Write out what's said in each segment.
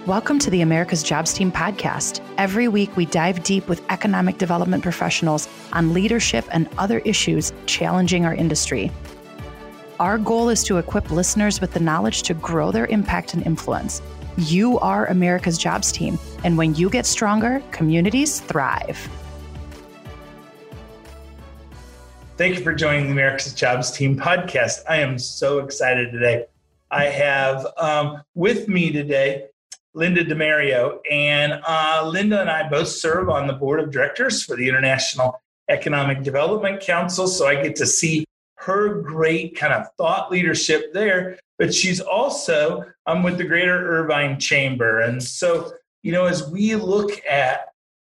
Welcome to the America's Jobs Team podcast. Every week, we dive deep with economic development professionals on leadership and other issues challenging our industry. Our goal is to equip listeners with the knowledge to grow their impact and influence. You are America's Jobs Team, and when you get stronger, communities thrive. Thank you for joining the America's Jobs Team podcast. I am so excited today. I have with me today Linda DeMario, and Linda and I both serve on the board of directors for the International Economic Development Council, so I get to see her great kind of thought leadership there, but she's also with the Greater Irvine Chamber. And so, as we look at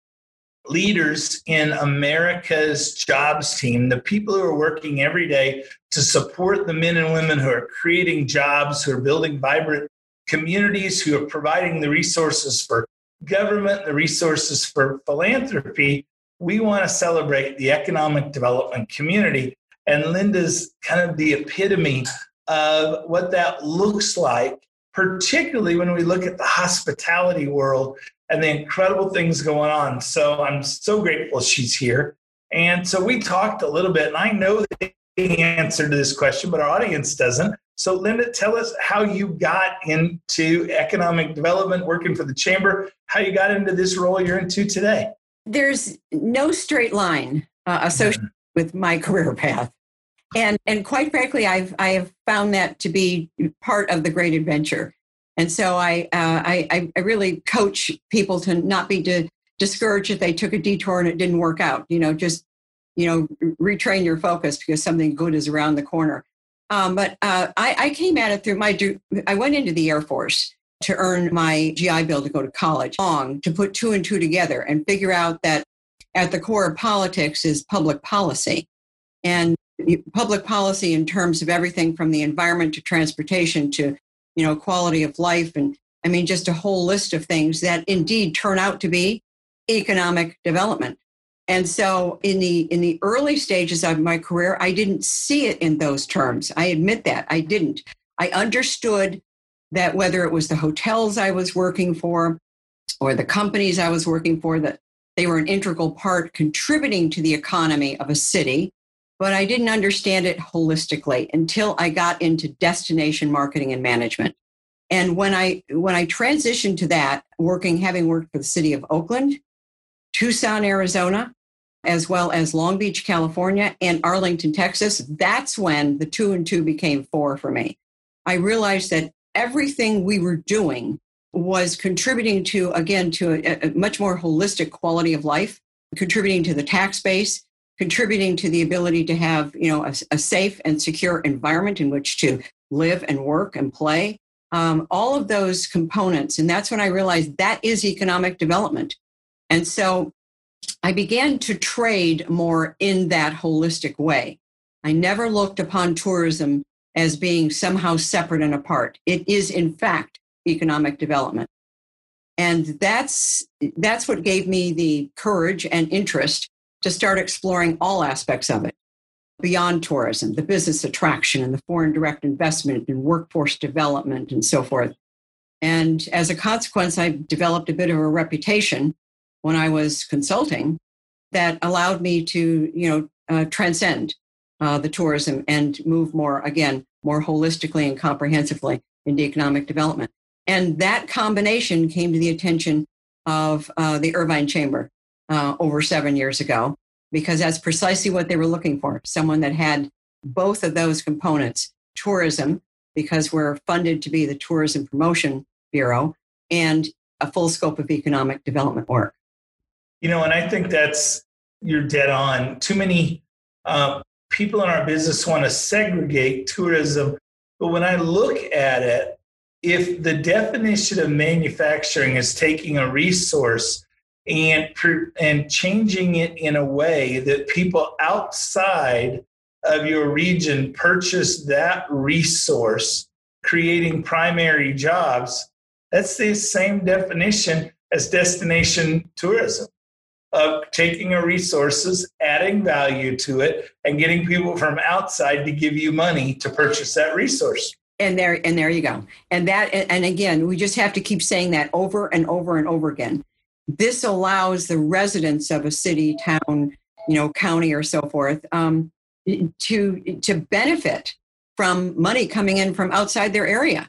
leaders in America's Jobs Team, the people who are working every day to support the men and women who are creating jobs, who are building vibrant communities, who are providing the resources for government, the resources for philanthropy, we want to celebrate the economic development community. And Linda's kind of the epitome of what that looks like, particularly when we look at the hospitality world and the incredible things going on. So I'm so grateful she's here. And so we talked a little bit, and I know the answer to this question, but our audience doesn't. So Linda, tell us how you got into economic development, working for the chamber, how you got into this role you're into today. There's no straight line associated with my career path. And quite frankly, I have found that to be part of the great adventure. And so I really coach people to not be discouraged if they took a detour and it didn't work out. Just retrain your focus because something good is around the corner. But I came at it through I went into the Air Force to earn my GI Bill to go to college, to put two and two together and figure out that at the core of politics is public policy. And public policy in terms of everything from the environment to transportation to, quality of life. And I mean, just a whole list of things that indeed turn out to be economic development. And so in the early stages of my career, I didn't see it in those terms. I admit that I didn't. I understood that whether it was the hotels I was working for or the companies I was working for, that they were an integral part contributing to the economy of a city, but I didn't understand it holistically until I got into destination marketing and management. And when I transitioned to that, having worked for the city of Oakland, Tucson, Arizona, as well as Long Beach, California, and Arlington, Texas, that's when the 2 and 2 became 4 for me. I realized that everything we were doing was contributing to a much more holistic quality of life, contributing to the tax base, contributing to the ability to have, a safe and secure environment in which to live and work and play, all of those components. And that's when I realized that is economic development. And so I began to trade more in that holistic way. I never looked upon tourism as being somehow separate and apart. It is, in fact, economic development. And that's what gave me the courage and interest to start exploring all aspects of it, beyond tourism, the business attraction and the foreign direct investment and workforce development and so forth. And as a consequence, I developed a bit of a reputation when I was consulting that allowed me to, transcend the tourism and move more holistically and comprehensively into economic development. And that combination came to the attention of the Irvine Chamber over 7 years ago, because that's precisely what they were looking for. Someone that had both of those components, tourism, because we're funded to be the Tourism Promotion Bureau, and a full scope of economic development work. And I think you're dead on. Too many people in our business want to segregate tourism. But when I look at it, if the definition of manufacturing is taking a resource and changing it in a way that people outside of your region purchase that resource, creating primary jobs, that's the same definition as destination tourism, of taking our resources, adding value to it, and getting people from outside to give you money to purchase that resource. And there you go. And again, we just have to keep saying that over and over and over again. This allows the residents of a city, town, county or so forth, to benefit from money coming in from outside their area.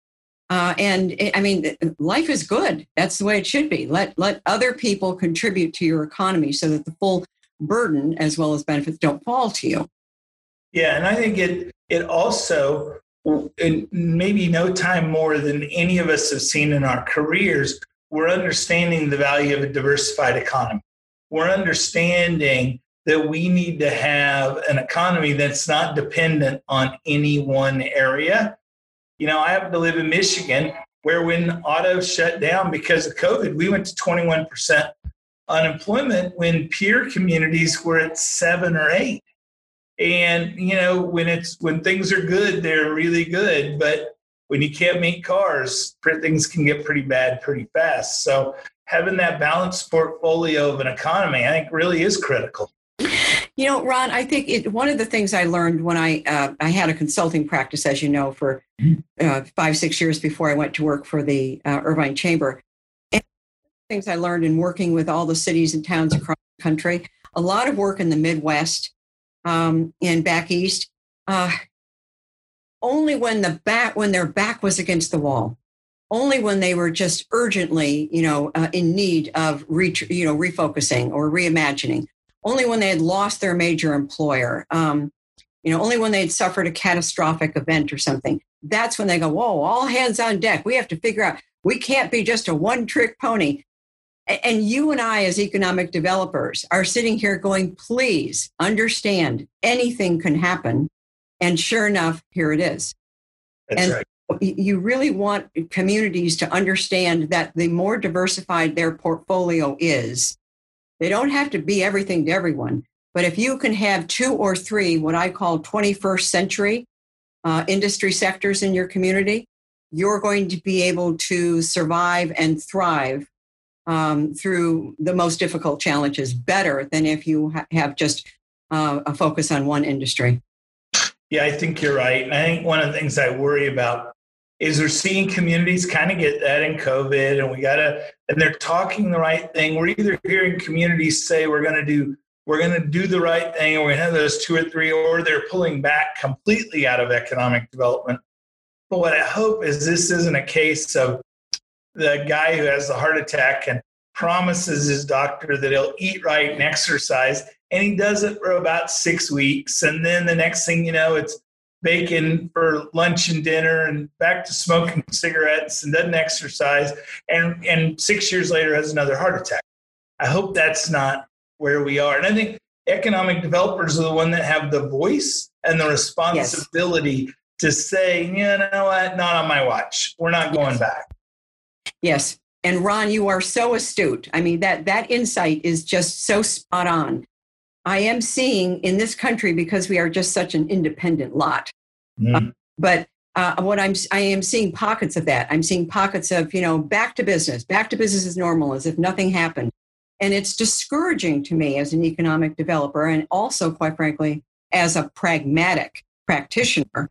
Life is good. That's the way it should be. Let other people contribute to your economy so that the full burden as well as benefits don't fall to you. Yeah, and I think it also, in maybe no time more than any of us have seen in our careers, we're understanding the value of a diversified economy. We're understanding that we need to have an economy that's not dependent on any one area. I happen to live in Michigan, where when auto shut down because of COVID, we went to 21% unemployment when peer communities were at 7 or 8. And, when things are good, they're really good. But when you can't make cars, things can get pretty bad pretty fast. So having that balanced portfolio of an economy, I think, really is critical. Ron, I think one of the things I learned when I had a consulting practice, as you know, for 5-6 years before I went to work for the Irvine Chamber. And things I learned in working with all the cities and towns across the country, a lot of work in the Midwest and back east, only when their back was against the wall, only when they were just urgently, in need of refocusing or reimagining. Only when they had lost their major employer, only when they'd suffered a catastrophic event or something. That's when they go, whoa, all hands on deck. We have to figure out, we can't be just a one-trick pony. And you and I, as economic developers, are sitting here going, please understand, anything can happen. And sure enough, here it is. That's right. You really want communities to understand that the more diversified their portfolio is, they don't have to be everything to everyone. But if you can have 2 or 3, what I call 21st century industry sectors in your community, you're going to be able to survive and thrive through the most difficult challenges better than if you have just a focus on one industry. Yeah, I think you're right. And I think one of the things I worry about is we're seeing communities kind of get that in COVID, and they're talking the right thing. We're either hearing communities say we're going to do the right thing, and we're going to have those 2 or 3, or they're pulling back completely out of economic development. But what I hope is this isn't a case of the guy who has the heart attack and promises his doctor that he'll eat right and exercise, and he does it for about 6 weeks, and then the next thing you know, it's bacon for lunch and dinner and back to smoking cigarettes and doesn't exercise, and 6 years later has another heart attack. I hope that's not where we are. And I think economic developers are the one that have the voice and the responsibility to say, you know what, not on my watch. We're not going back. Yes. And Ron, you are so astute. I mean, that insight is just so spot on. I am seeing in this country, because we are just such an independent lot. But I am seeing pockets of that. I'm seeing pockets of, back to business as normal, as if nothing happened. And it's discouraging to me as an economic developer, and also, quite frankly, as a pragmatic practitioner,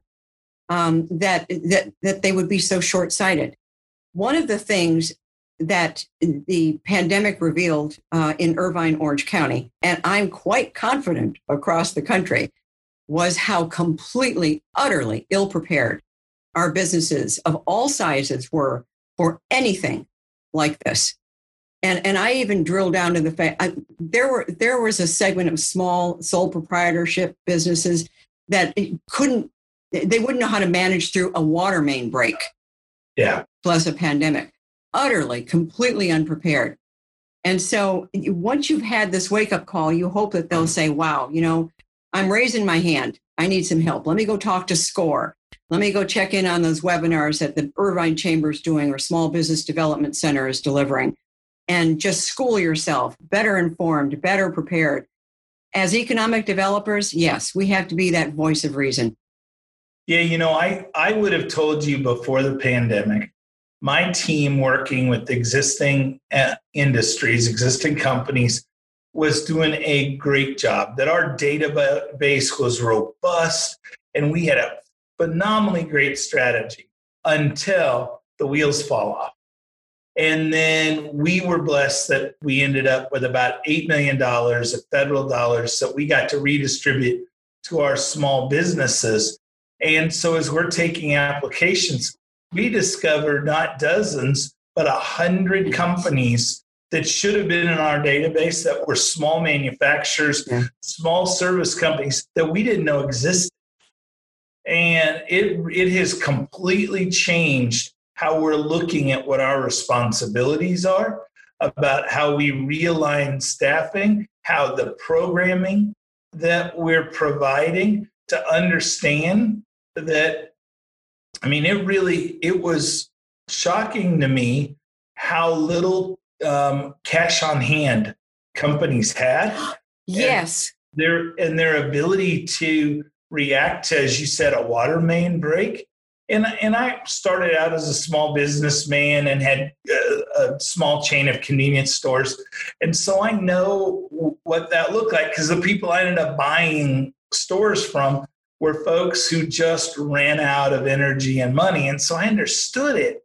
that they would be so short-sighted. One of the things that the pandemic revealed in Irvine, Orange County, and I'm quite confident across the country, was how completely, utterly ill-prepared our businesses of all sizes were for anything like this. And I even drilled down to the fact there was a segment of small sole proprietorship businesses that they wouldn't know how to manage through a water main break. Yeah. Plus a pandemic. Utterly, completely unprepared. And so once you've had this wake-up call, you hope that they'll say, wow, I'm raising my hand. I need some help. Let me go talk to SCORE. Let me go check in on those webinars that the Irvine Chamber is doing or Small Business Development Center is delivering. And just school yourself, better informed, better prepared. As economic developers, yes, we have to be that voice of reason. Yeah, I would have told you before the pandemic, my team working with existing industries, existing companies, was doing a great job, that our database was robust and we had a phenomenally great strategy until the wheels fall off. And then we were blessed that we ended up with about $8 million of federal dollars that we got to redistribute to our small businesses. And so as we're taking applications, we discovered not dozens, but 100 companies that should have been in our database that were small manufacturers, small service companies that we didn't know existed. And it has completely changed how we're looking at what our responsibilities are, about how we realign staffing, how the programming that we're providing to understand that. I mean, it was shocking to me how little cash on hand companies had. Yes. And their ability to react to, as you said, a water main break. And I started out as a small businessman and had a small chain of convenience stores. And so I know what that looked like, because the people I ended up buying stores from were folks who just ran out of energy and money. And so I understood it.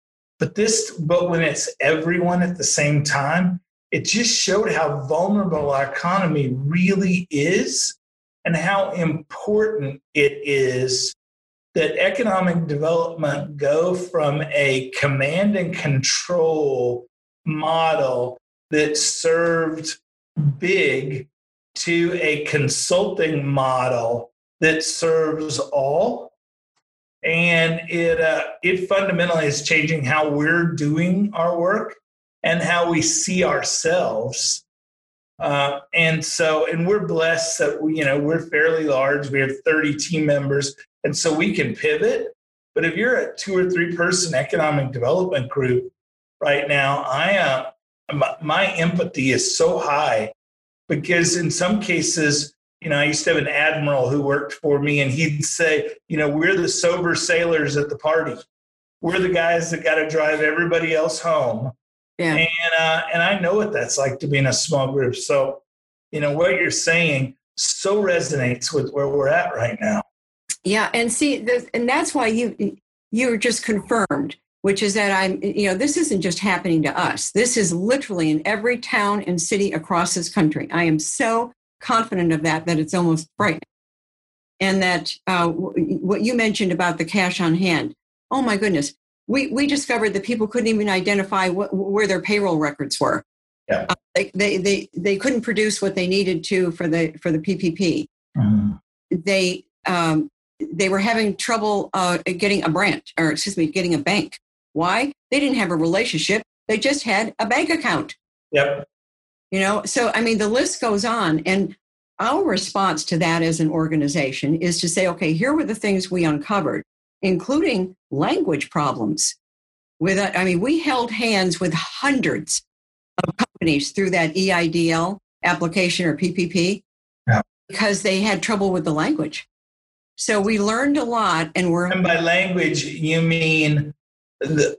But when it's everyone at the same time, it just showed how vulnerable our economy really is and how important it is that economic development go from a command and control model that served big to a consulting model that serves all. And it fundamentally is changing how we're doing our work and how we see ourselves. And we're blessed that we're fairly large. We have 30 team members, and so we can pivot. But if you're a 2 or 3 person economic development group right now, my empathy is so high, because in some cases, I used to have an admiral who worked for me, and he'd say, we're the sober sailors at the party. We're the guys that got to drive everybody else home. Yeah. And I know what that's like to be in a small group. So, what you're saying so resonates with where we're at right now. Yeah. And see, and that's why you're just confirmed, which is that this isn't just happening to us. This is literally in every town and city across this country. I am so confident of that it's almost frightening. And that what you mentioned about the cash on hand, oh my goodness, we discovered that people couldn't even identify where their payroll records were. Yeah. They couldn't produce what they needed to for the PPP. Mm-hmm. They were having trouble getting getting a bank. Why? They didn't have a relationship. They just had a bank account. Yep. So, the list goes on. And our response to that as an organization is to say, okay, here were the things we uncovered, including language problems. We held hands with hundreds of companies through that EIDL application or PPP because they had trouble with the language. So we learned a lot, and by language, you mean the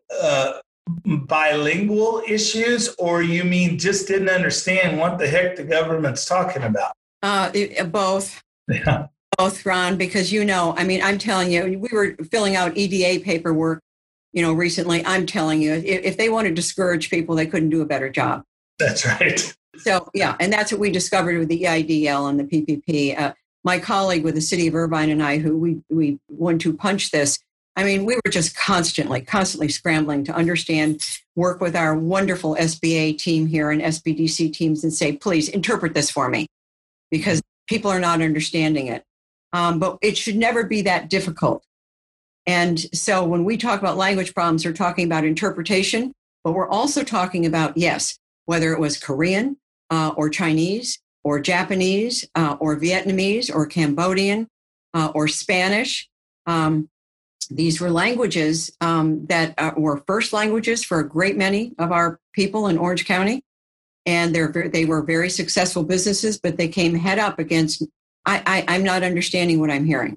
bilingual issues, or you mean just didn't understand what the heck the government's talking about? Both. Yeah. Both, Ron, because I'm telling you, we were filling out EDA paperwork, recently. I'm telling you, if they want to discourage people, they couldn't do a better job. That's right. So, yeah, and that's what we discovered with the EIDL and the PPP. My colleague with the city of Irvine and I, who we want to punch this, we were just constantly scrambling to understand, work with our wonderful SBA team here and SBDC teams and say, please interpret this for me, because people are not understanding it. But it should never be that difficult. And so when we talk about language problems, we're talking about interpretation, but we're also talking about, yes, whether it was Korean or Chinese or Japanese or Vietnamese or Cambodian or Spanish. These were languages that were first languages for a great many of our people in Orange County. And they were very successful businesses, but they came head up against, I'm not understanding what I'm hearing.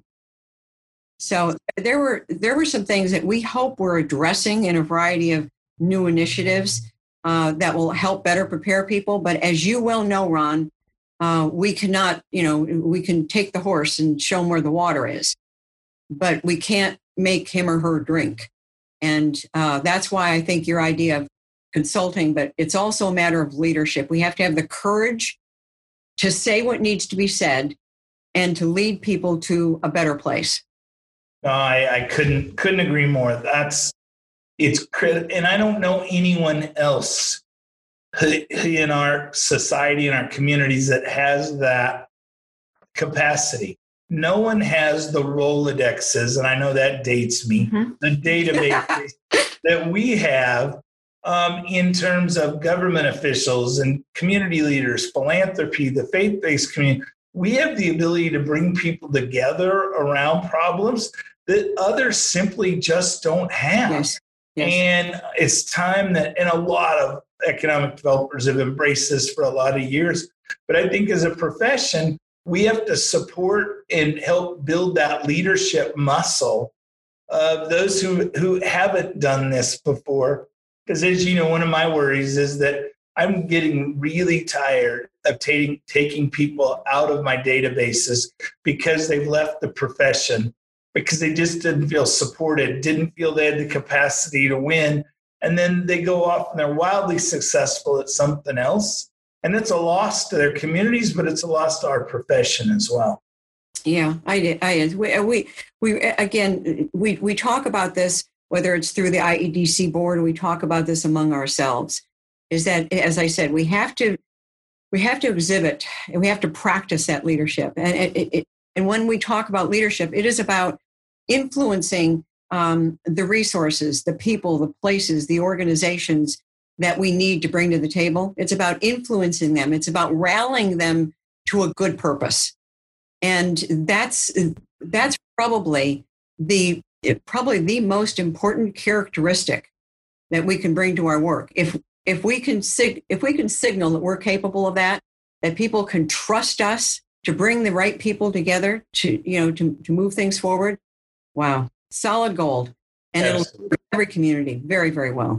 So there were some things that we hope we're addressing in a variety of new initiatives that will help better prepare people. But as you well know, Ron, we cannot, we can take the horse and show them where the water is. but we can't make him or her drink. And that's why I think your idea of consulting, but it's also a matter of leadership. We have to have the courage to say what needs to be said and to lead people to a better place. No, I couldn't agree more. It's critical. And I don't know anyone else in our society, in our communities, that has that capacity. No one has the Rolodexes, and I know that dates me, the database that we have in terms of government officials and community leaders, philanthropy, the faith-based community. We have the ability to bring people together around problems that others simply just don't have. Yes. Yes. And it's time that, and a lot of economic developers have embraced this for a lot of years. But I think as a profession, we have to support and help build that leadership muscle of those who haven't done this before. Because as you know, one of my worries is that I'm getting really tired of taking people out of my databases because they've left the profession, because they just didn't feel supported, didn't feel they had the capacity to win. And then they go off and they're wildly successful at something else. And it's a loss to their communities, but it's a loss to our profession as well. Yeah, we talk about this, whether it's through the IEDC board, or we talk about this among ourselves, is that, as I said, we have to exhibit and we have to practice that leadership. And when we talk about leadership, it is about influencing the resources, the people, the places, the organizations that we need to bring to the table. It's about influencing them. It's about rallying them to a good purpose. And that's probably the most important characteristic that we can bring to our work. If we can signal that we're capable of that people can trust us to bring the right people together to move things forward. Wow, solid gold. And it'll serve every community very, very well.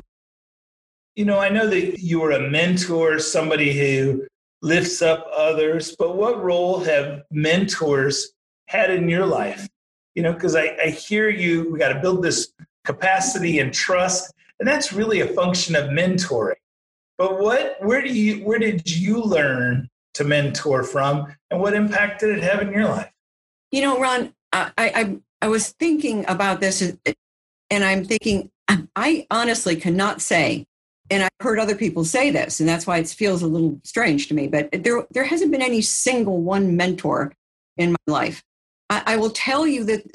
I know that you were a mentor, somebody who lifts up others, but what role have mentors had in your life? Because I hear you, we got to build this capacity and trust, and that's really a function of mentoring. But where did you learn to mentor from, and what impact did it have in your life? Ron, I was thinking about this, and I'm thinking, I honestly cannot say, and I've heard other people say this, and that's why it feels a little strange to me, but there hasn't been any single one mentor in my life. I will tell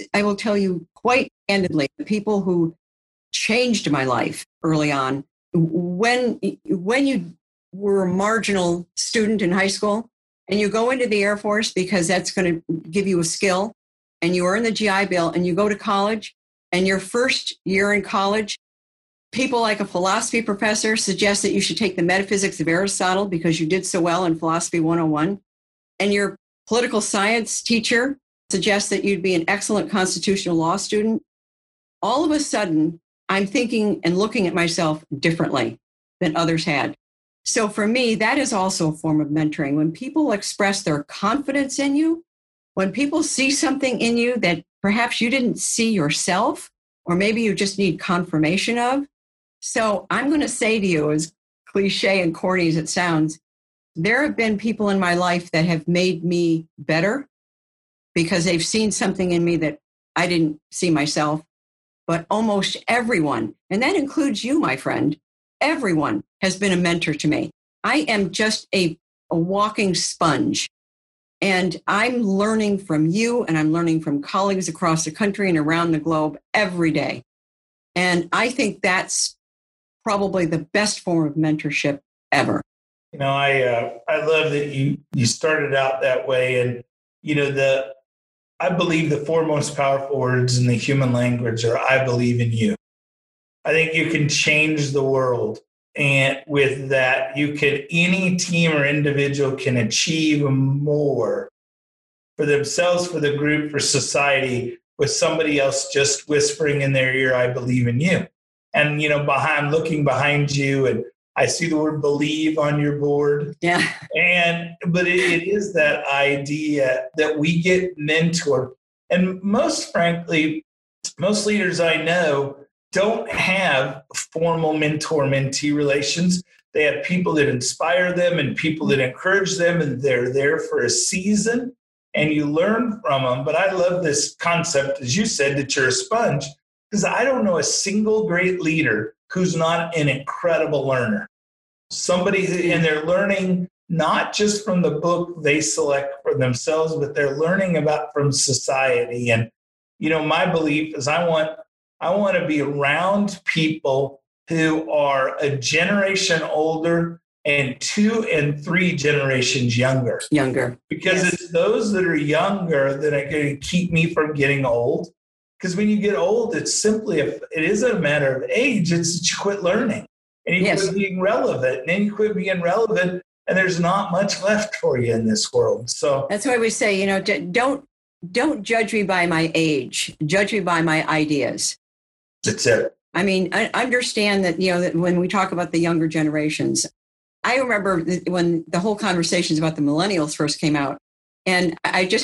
you quite candidly, the people who changed my life early on, when you were a marginal student in high school and you go into the Air Force because that's going to give you a skill, and you earn the GI Bill and you go to college, and your first year in college, people like a philosophy professor suggest that you should take the Metaphysics of Aristotle because you did so well in Philosophy 101. And your political science teacher suggests that you'd be an excellent constitutional law student. All of a sudden, I'm thinking and looking at myself differently than others had. So for me, that is also a form of mentoring. When people express their confidence in you, when people see something in you that perhaps you didn't see yourself, or maybe you just need confirmation of. So I'm going to say to you, as cliche and corny as it sounds, there have been people in my life that have made me better because they've seen something in me that I didn't see myself. But almost everyone, and that includes you, my friend, everyone has been a mentor to me. I am just a walking sponge. And I'm learning from you, and I'm learning from colleagues across the country and around the globe every day. And I think that's probably the best form of mentorship ever. I love that you started out that way. And, I believe the four most powerful words in the human language are, I believe in you. I think you can change the world. And with that, any team or individual can achieve more for themselves, for the group, for society, with somebody else just whispering in their ear, I believe in you. And, I'm looking behind you, and I see the word believe on your board. Yeah. But it is that idea that we get mentored. And most frankly, most leaders I know don't have formal mentor-mentee relations. They have people that inspire them and people that encourage them, and they're there for a season and you learn from them. But I love this concept, as you said, that you're a sponge, because I don't know a single great leader who's not an incredible learner. Somebody who, and they're learning not just from the book they select for themselves, but they're learning about from society. And, my belief is I want to be around people who are a generation older and 2 and 3 generations younger. Because yes. It's those that are younger that are going to keep me from getting old. Because when you get old, it's simply, it isn't a matter of age, it's that you quit learning. And you yes. quit being relevant. And then you quit being relevant, and there's not much left for you in this world. So that's why we say, don't judge me by my age. Judge me by my ideas. That's it. I mean, I understand that, that when we talk about the younger generations, I remember when the whole conversations about the millennials first came out. And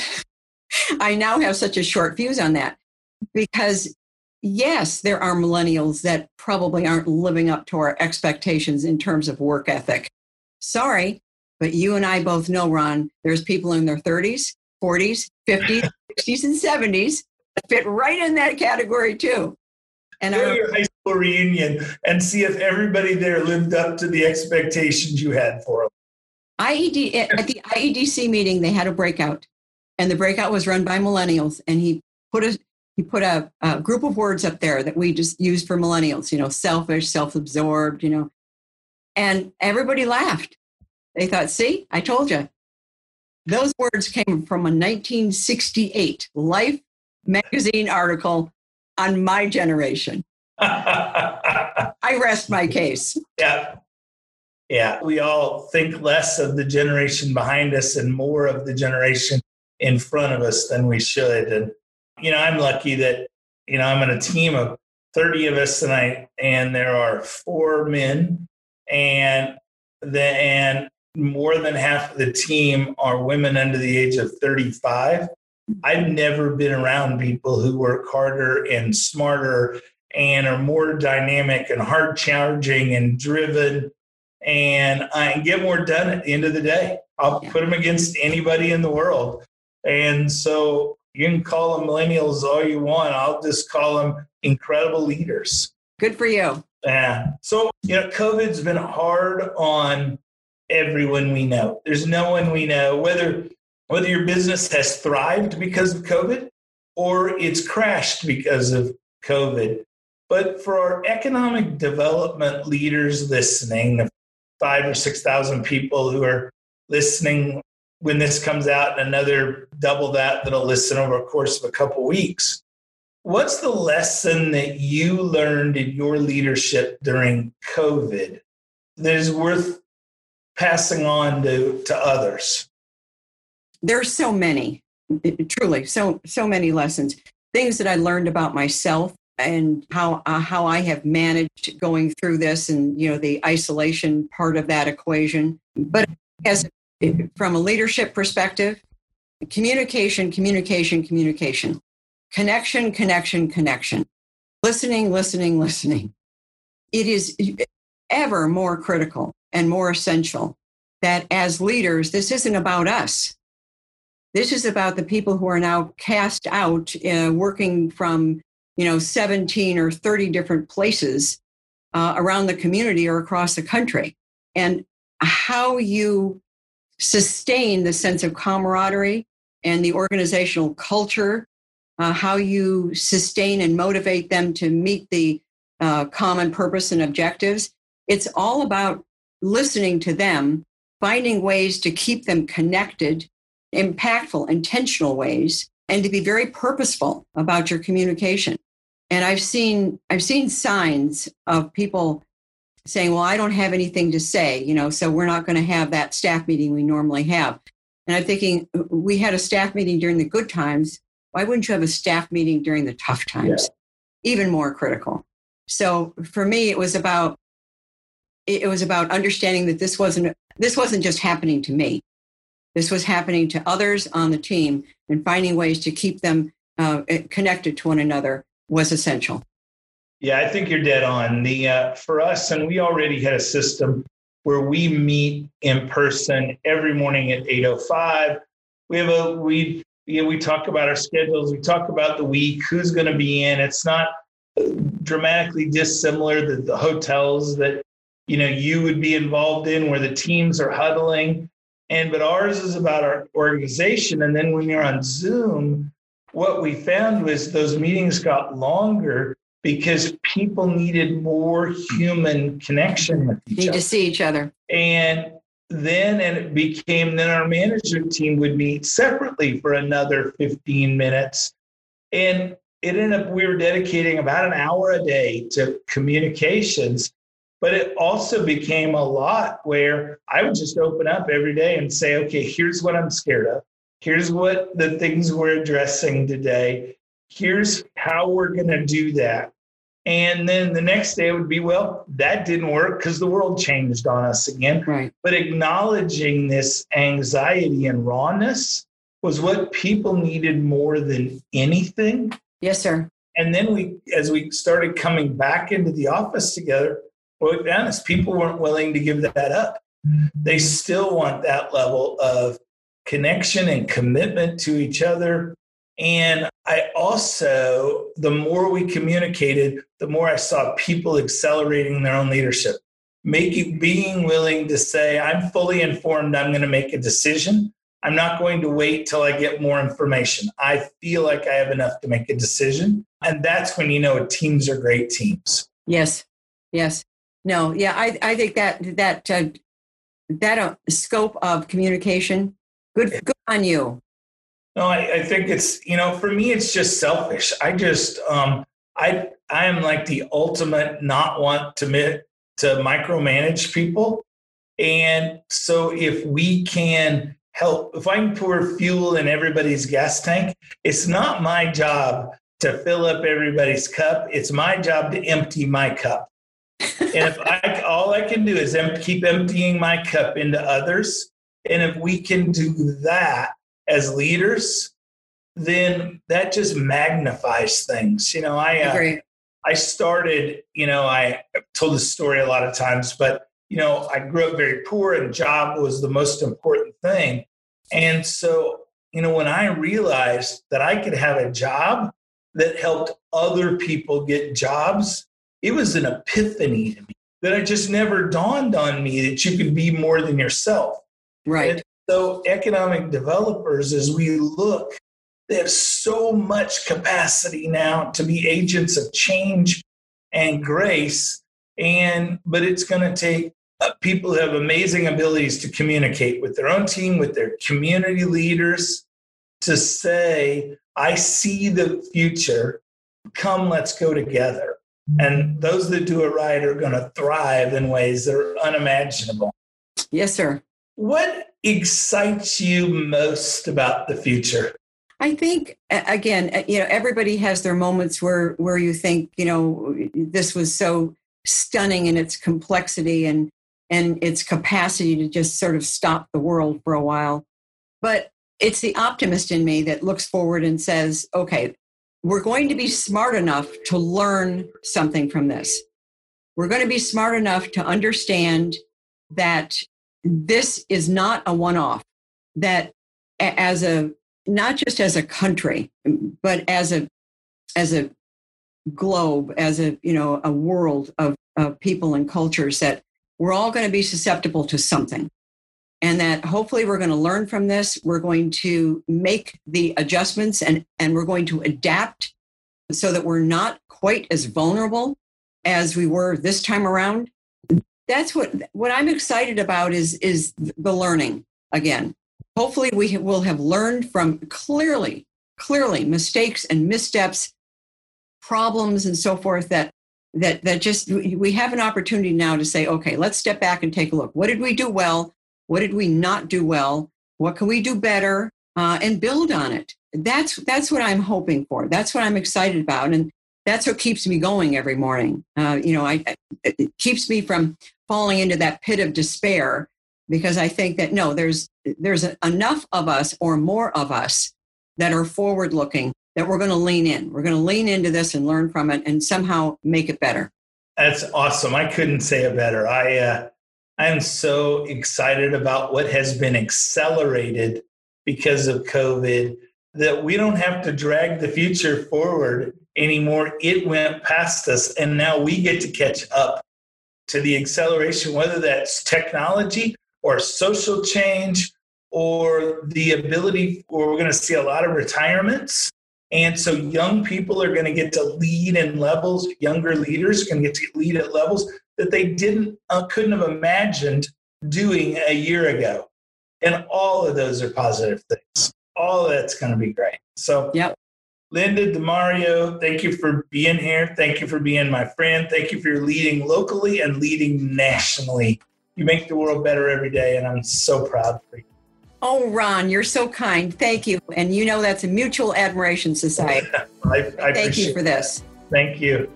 I now have such a short fuse on that because, yes, there are millennials that probably aren't living up to our expectations in terms of work ethic. Sorry, but you and I both know, Ron, there's people in their 30s, 40s, 50s, 60s, and 70s that fit right in that category too. And go to your high school reunion and see if everybody there lived up to the expectations you had for them. At the IEDC meeting, they had a breakout, and the breakout was run by millennials. And he put a group of words up there that we just use for millennials. Selfish, self-absorbed. And everybody laughed. They thought, "See, I told you." Those words came from a 1968 Life magazine article on my generation. I rest my case. Yeah. We all think less of the generation behind us and more of the generation in front of us than we should. And, I'm lucky that, I'm on a team of 30 of us tonight, and there are 4 men, and more than half of the team are women under the age of 35. I've never been around people who work harder and smarter and are more dynamic and hard charging and driven and get more done at the end of the day. I'll put them against anybody in the world. And so you can call them millennials all you want. I'll just call them incredible leaders. Good for you. Yeah. So, COVID's been hard on everyone we know. There's no one we know, whether your business has thrived because of COVID or it's crashed because of COVID. But for our economic development leaders listening, the 5,000 or 6,000 people who are listening when this comes out, and another double that'll listen over a course of a couple weeks, what's the lesson that you learned in your leadership during COVID that is worth passing on to others? There's so many, truly, so many lessons, things that I learned about myself and how I have managed going through this, and the isolation part of that equation. But from a leadership perspective, communication, connection, listening. It is ever more critical and more essential that as leaders, this isn't about us. This is about the people who are now cast out, working from 17 or 30 different places around the community or across the country, and how you sustain the sense of camaraderie and the organizational culture, how you sustain and motivate them to meet the common purpose and objectives. It's all about listening to them, finding ways to keep them connected, impactful, intentional ways, and to be very purposeful about your communication. And I've seen signs of people saying, "Well, I don't have anything to say, so we're not going to have that staff meeting we normally have." And I'm thinking, we had a staff meeting during the good times. Why wouldn't you have a staff meeting during the tough times? Yeah. Even more critical. So for me, it was about understanding that this wasn't just happening to me. This was happening to others on the team, and finding ways to keep them connected to one another was essential. Yeah, I think you're dead on. For us, and we already had a system where we meet in person every morning at 8:05. We talk about our schedules. We talk about the week, who's going to be in. It's not dramatically dissimilar than the hotels that you would be involved in, where the teams are huddling. But ours is about our organization. And then when you're on Zoom, what we found was those meetings got longer because people needed more human connection with each other. Need to see each other. And it became, then our management team would meet separately for another 15 minutes. And it ended up, we were dedicating about an hour a day to communications. But it also became a lot where I would just open up every day and say, okay, here's what I'm scared of. Here's what the things we're addressing today. Here's how we're going to do that. And then the next day would be, well, that didn't work because the world changed on us again. Right. But acknowledging this anxiety and rawness was what people needed more than anything. Yes, sir. And then as we started coming back into the office together, what we found is people weren't willing to give that up. They still want that level of connection and commitment to each other. And I also, the more we communicated, the more I saw people accelerating their own leadership, being willing to say, I'm fully informed, I'm going to make a decision. I'm not going to wait till I get more information. I feel like I have enough to make a decision. And that's when teams are great teams. Yes. No, yeah, I think that scope of communication, good on you. No, I think it's, for me, it's just selfish. I just, I am like the ultimate not want to micromanage people. And so if we can help, if I can pour fuel in everybody's gas tank, it's not my job to fill up everybody's cup. It's my job to empty my cup. And if all I can do is keep emptying my cup into others, and if we can do that as leaders, then that just magnifies things. I started, I told this story a lot of times, but, I grew up very poor and job was the most important thing. And so, when I realized that I could have a job that helped other people get jobs, it was an epiphany to me that it just never dawned on me that you could be more than yourself. Right. And so economic developers, as we look, they have so much capacity now to be agents of change and grace. But it's going to take people who have amazing abilities to communicate with their own team, with their community leaders, to say, I see the future. Come, let's go together. And those that do it right are going to thrive in ways that are unimaginable. Yes, sir. What excites you most about the future? I think, again, everybody has their moments where you think, this was so stunning in its complexity and its capacity to just sort of stop the world for a while. But it's the optimist in me that looks forward and says, okay, we're going to be smart enough to learn something from this. We're going to be smart enough to understand that this is not a one-off, that not just as a country, but as a globe, as a world of people and cultures, that we're all going to be susceptible to something. And that hopefully we're going to learn from this. We're going to make the adjustments and we're going to adapt so that we're not quite as vulnerable as we were this time around. That's what I'm excited about is the learning again. Hopefully we will have learned from clearly mistakes and missteps, problems and so forth that just we have an opportunity now to say, okay, let's step back and take a look. What did we do well? What did we not do well? What can we do better? And build on it. That's what I'm hoping for. That's what I'm excited about. And that's what keeps me going every morning. It keeps me from falling into that pit of despair, because I think that, no, there's enough of us or more of us that are forward looking that we're going to lean in. We're going to lean into this and learn from it and somehow make it better. That's awesome. I couldn't say it better. I am so excited about what has been accelerated because of COVID, that we don't have to drag the future forward anymore. It went past us, and now we get to catch up to the acceleration, whether that's technology or social change or the ability, or we're going to see a lot of retirements. And so young people are going to get to lead in levels, younger leaders are going to get to lead at levels that they couldn't have imagined doing a year ago. And all of those are positive things. All of that's going to be great. So, yep. Linda DeMario, thank you for being here. Thank you for being my friend. Thank you for your leading locally and leading nationally. You make the world better every day, and I'm so proud for you. Oh, Ron, you're so kind. Thank you. And you know that's a mutual admiration society. I Thank you for this. Thank you.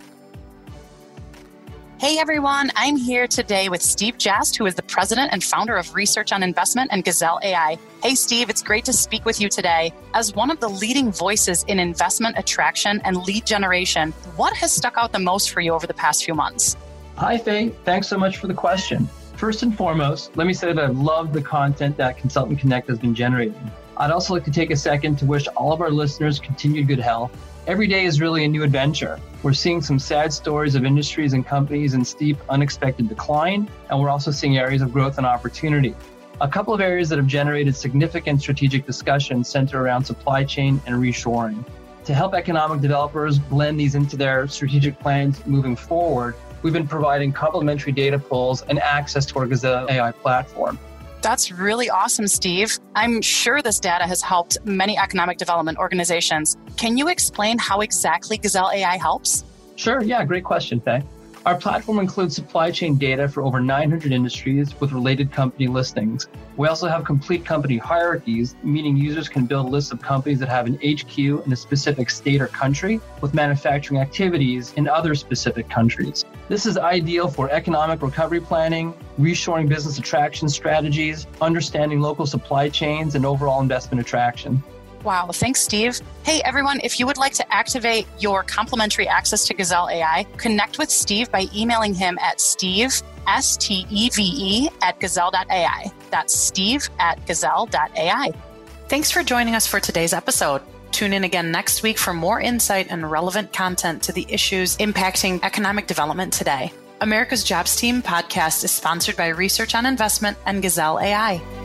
Hey everyone, I'm here today with Steve Jast, who is the president and founder of Research on Investment and Gazelle AI. Hey Steve, it's great to speak with you today. As one of the leading voices in investment attraction and lead generation, what has stuck out the most for you over the past few months? Hi Faye, thanks so much for the question. First and foremost, let me say that I've loved the content that Consultant Connect has been generating. I'd also like to take a second to wish all of our listeners continued good health. Every day is really a new adventure. We're seeing some sad stories of industries and companies in steep, unexpected decline, and we're also seeing areas of growth and opportunity. A couple of areas that have generated significant strategic discussion center around supply chain and reshoring. To help economic developers blend these into their strategic plans moving forward, we've been providing complementary data pools and access to our Gazelle AI platform. That's really awesome, Steve. I'm sure this data has helped many economic development organizations. Can you explain how exactly Gazelle AI helps? Sure, yeah, great question, Faye. Our platform includes supply chain data for over 900 industries with related company listings. We also have complete company hierarchies, meaning users can build lists of companies that have an HQ in a specific state or country with manufacturing activities in other specific countries. This is ideal for economic recovery planning, reshoring business attraction strategies, understanding local supply chains, and overall investment attraction. Wow, thanks, Steve. Hey, everyone, if you would like to activate your complimentary access to Gazelle AI, connect with Steve by emailing him at steve, S-T-E-V-E, @gazelle.ai. That's steve@gazelle.ai. Thanks for joining us for today's episode. Tune in again next week for more insight and relevant content to the issues impacting economic development today. America's Jobs Team podcast is sponsored by Research on Investment and Gazelle AI.